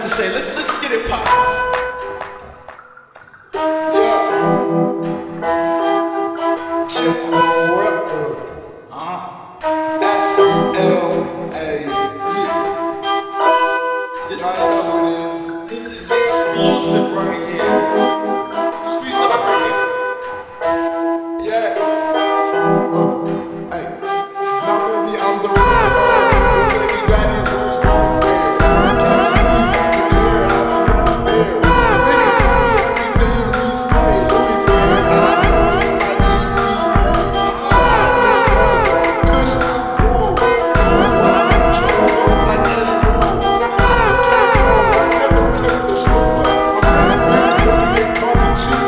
to say. Let's get it poppin'. This is exclusive right here. Street Stars right here. Yeah. Hey. Not only I'm the real your baby daddy's worse than bear. Can't see me about to clear, I've been there. Niggas call me everything we say. Louis Vuitton, I know it in my GP. I was struggle, kush I'm broke. I was wild, choked up like Eddie Roll. I don't care, I never took the show. I'm in a bitch, to get money cheap.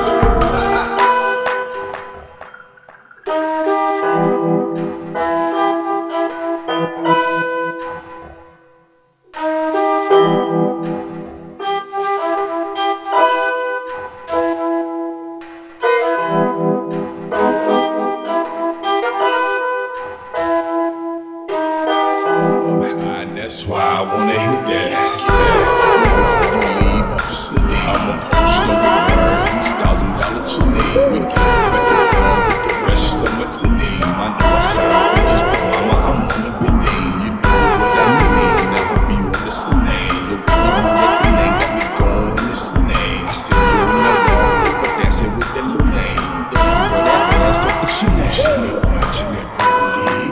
That's why I wanna hit that. Before you leave off the city, I'ma post up a bird in $1,000 chili. We keep back the phone with the rest of my team. I know I said I bitches, but mama, I'm on a Benny. You know what I mean? I hope you listening. The way you reckoning got me going listening. I see you in the wall over dancing with the little name. Damn, girl, that ass off the chin. She me watching that booty.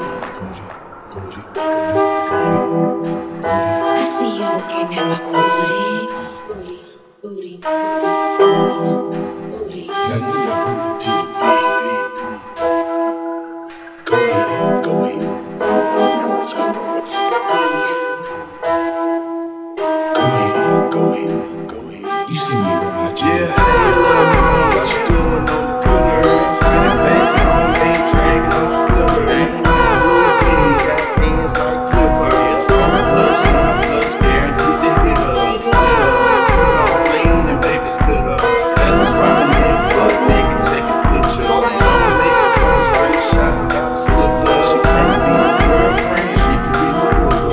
I see you looking at my booty. Now do that booty to the beat. Go ahead. Now watch me move it to the beat. Go ahead. You see me watching. Yeah, hey, little mama, what you doing on the cooler? Pretty face on, ain't dragging on the filler. Ain't got hands like flippers. So plush, guaranteed to hit her. Split up, put on lean and babysitter. Fellas running in, but nigga taking pictures. Mama makes calls, right shots, got a slizzer. She can't be my girlfriend, she can be my wizard.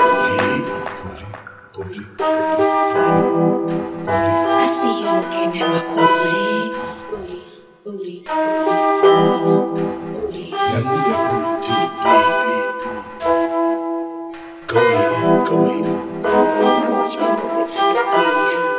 Booty. I see you looking at my booty. Now do that booty to the beat. Go ahead. Now watch me move it to the beat.